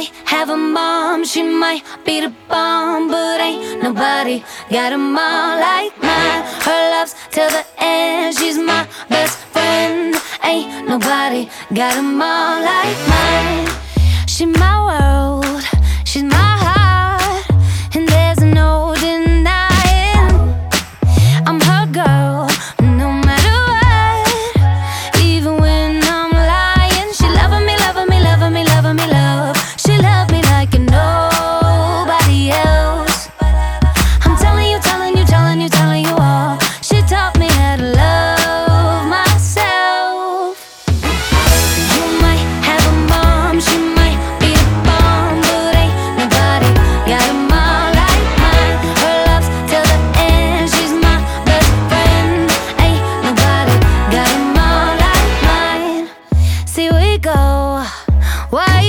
might have a mom, she might be the bomb, but ain't nobody got a mom like mine. Her love's till the end, she's my best friend. Ain't nobody got a mom like mine. She's my world, she's my